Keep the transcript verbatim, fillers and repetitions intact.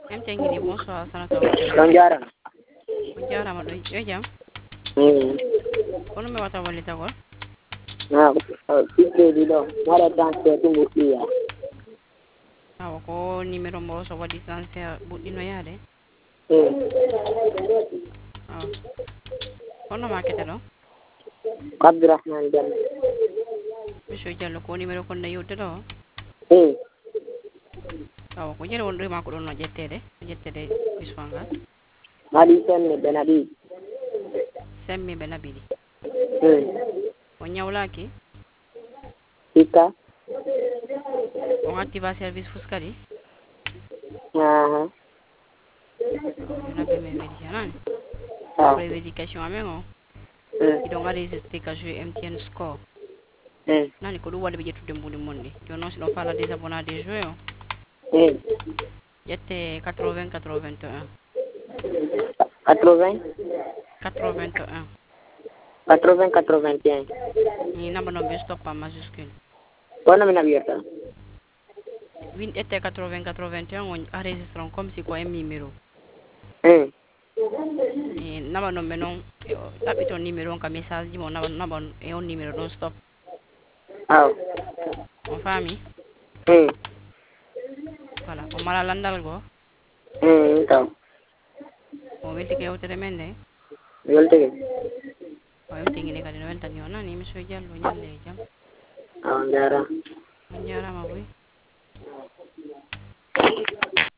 M Tengini, bonsoir, Sanata Wajalo. Donjara. Bonjour, Amadou. Yo jam. Hmm. Kono me wata wali tagol. Na piste di do. Mara transfer tu mulia. Awo ko numéro mo so wadi transfert budino yade. Hmm. Aw. Kono makete do. Abdurrahman Jam. Monsieur Diallo ko numéro kon na yote do. Hmm. Awo ko jere won do ma ko don no jettede. Jettede bisfanga. Madi senne Benabi. Semmi be nabidi. Hmm. O nyawlaki. Ika. On activa service fuskadi. Ah. Nabe me vérifier Ah. après vérification amengo. Hmm. Ido ngari register ka jouer M T N score. Hmm. Nani ko du wadi be jettude mbudi monde. Jono si no fala des abonnés des joueurs. Hmm. Jette quatre-vingts quatre-vingt-un. quatre-vingts. quatre-vingt-un. quatre-vingts quatre-vingt-un. Ni namba no be stop en majuscule. Bona mina biyata. Win ette quatre-vingts quatre-vingt-un on enregistre comme si quoi un numéro. Hmm. Et namba no be non tapi ton numéro ka message di mon namba namba e on numéro non stop. Ah. On famille. Hmm. Voilà, on mala landal go. Hmm. Taw. O welti ke wotere mende. Yolte. O welti ngine kadi no welta ni onani monsieur Diallo nyalle jam. Ah, jara. On jarama boy.